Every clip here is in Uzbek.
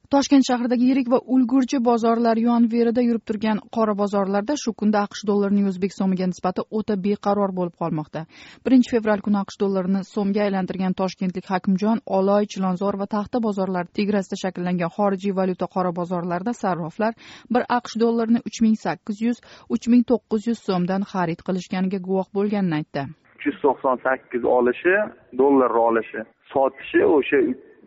Toshkent shahridagi yirik va ulgurji bozorlar yon-verida yurib turgan qora bozorlarda shu kunda AQSh dollarining o'zbek so'miga nisbati o'ta beqaror bo'lib qolmoqda. 1 fevral kuni AQSh dollarini so'mga aylantirgan toshkentlik Hakimjon, Oloy, Chilonzor va Taxta bozorlari tegrasida shakllangan xorijiy valyuta qora bozorlarda sarroflar bir AQSh dollarini 3800-3900 so'mdan xarid qilishganiga guvoh bo'lganini aytdi. 398 olishi, dollarni olishi, sotishi o'sha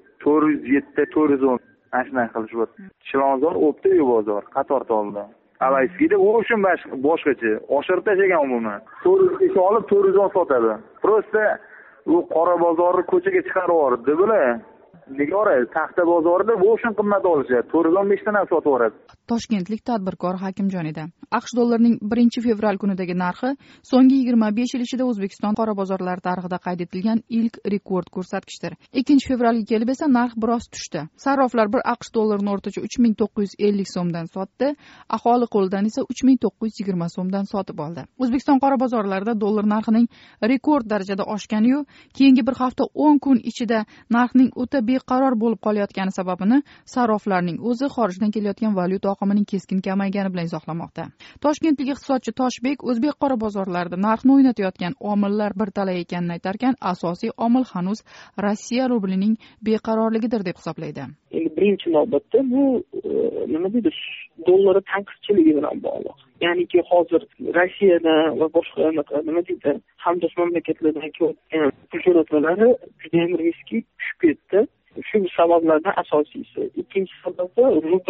407-410 ashna qilishyapti. Chilonzor o'pti-yu bozor qatorda oldi. Alayskida u uchun boshqacha oshirib tashlagan umuman. 400 ga olib 410 sotadi. Prosta u qora bozorni ko'chaga chiqarib yubordi bular. Nigora Taxta bozorida bu uchun qimmat olishadi. 415 dan sotib yuboradi. Toshkentlik tadbirkor Hakimjon edi. AQSh dollarining 1 fevral kunidagi narxi so'nggi 25 yil ichida O'zbekiston qora bozorlari tarixida qayd etilgan ilk rekord ko'rsatkichdir. 2 fevralga kelib esa narx biroz tushdi. Sarroflar bir AQSh dollarini o'rtacha 3950 so'mdan sotdi, aholi qo'lidan esa 3920 so'mdan sotib oldi. O'zbekiston qora bozorlarida dollar narxining rekord darajada oshgani-yu, keyingi bir hafta 10 kun ichida narxning o'ta beqaror bo'lib qolayotgani sababini sarroflarning o'zi xorijdan kelayotgan valyuta oqimining keskin kamaygani bilan izohlamoqda. Toshkentlik iqtisodchi Toshbek o'zbek qora bozorlarida narxni o'ynatayotgan omillar bir talay ekanini aytarkan, asosiy omil hanuz Rossiya rublining beqarorligidir deb hisoblaydi. Endi birinchi navbatda bu nima deydi, dollar tanqischiligi bilan bog'liq. Ya'niki hozir Rossiyadan va boshqa nima deydi, hamdo'st mamlakatlardan kelayotgan pul jo'natmalari juda ham riskli tushib ketdi. Shu sabablardan asosiysi. Ikkinchi sababi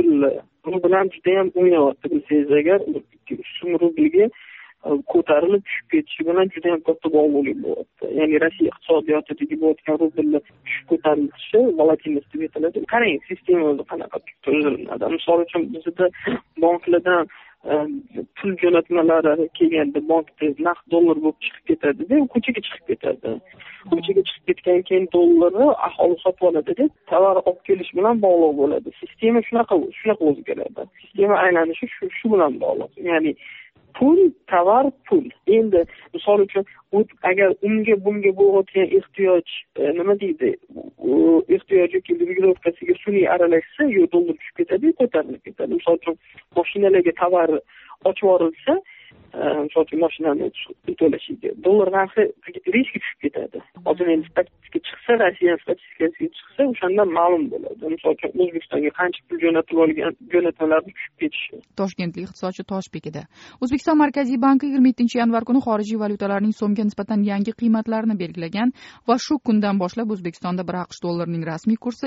rubl ham juda ham o'ynayapti. Bilsangiz agar so'm rubliga ko'tarilib tushib ketishi bilan juda ham katta bog'liqlik bo'lyapti. Ya'ni Rossiya iqtisodiyotidagi bo'layotgan rublni tushib ko'tarilishi volatilnost deb aytiladi. Qarang, sistema o'zi qanaqa tuziladi. Misol uchun bizda banklardan pul jo'natmalari kelganda bankda naqd dollar bo'lib chiqib ketadi-da, ko'chaga chiqib ketadi. Ko'chaga chiqib ketgan keyin dollarni aholi sotib oladi-da, tovar olib kelish bilan bog'liq bo'ladi. Sistema shunaqa o'zgaradi. Sistema aylanishi shu bilan bog'liq. Ya'ni pul, tovar, pul. Endi misol uchun agar unga bunga bo'layotgan ehtiyoj nima deydi, ehtiyoj yoki regulovkasiga sun'iy aralashsa, yo dollar tushib ketadi, ko'tarilib ketadi. Misol uchun mashinalarga tovar ochib yuborilsa, misol uchun mashinani to'lashiga dollar narxi risk tushib ketadi. Hozir endi statistika chiqsa, Rossiya statistikasiga chiqsa, o'shanda ma'lum bo'ladi. Misol uchun O'zbekistonga qancha pul jo'natilib olgan jo'natmalar tushib ketishi. Toshkentlik iqtisodchi Toshbek edi. O'zbekiston Markaziy banki 27-yanvar kuni xorijiy valyutalarning so'mga nisbatan yangi qiymatlarini belgilagan va shu kundan boshlab O'zbekistonda bir AQSh dollarining rasmiy kursi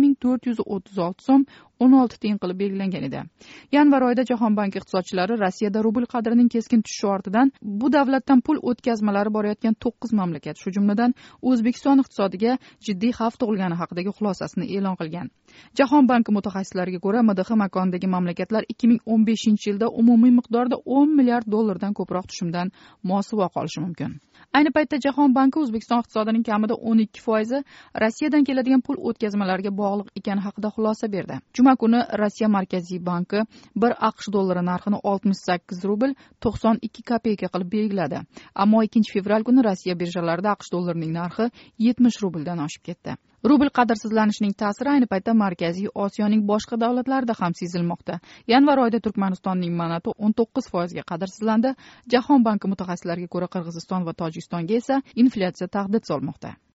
2436 so'm 16 tiyin qilib belgilangan edi. Yanvar oyida Jahon banki iqtisodchilari Rossiyada rubl qadrining keskin tushishi ortidan bu davlatdan pul o'tkazmalari borayotgan 9 mamlakat, shu jumladan O'zbekiston iqtisodiga jiddiy xavf tug'ilgani haqidagi xulosasini e'lon qilgan. Jahon banki mutaxassislariga ko'ra, MDH makonidagi mamlakatlar 2015-yilda umumiy miqdorda 10 milliard dollardan ko'proq tushumdan mosuvo qolishi mumkin. Ayni paytda Jahon banki O'zbekiston iqtisodining kamida 12% Rossiyadan keladigan pul o'tkazmalariga bog'liq ekani haqida xulosa berdi. Juma kuni Rossiya Markaziy banki bir AQSh dollari narxini 68 rubl 92 kopeyka qilib belgiladi. Ammo 2 fevral kuni Rossiya birjalarida AQSh dollarining narxi 70 rubldan oshib ketdi. Rubl qadrsizlanishining ta'siri ayni paytda Markaziy Osiyoning boshqa davlatlarida ham sezilmoqda. Yanvar oyida Turkmanistonning manati 19% ga qadrsizlandi. Jahon banki mutaxassislariga ko'ra Qirg'iziston va Tojikistonga esa inflyatsiya tahdid solmoqda.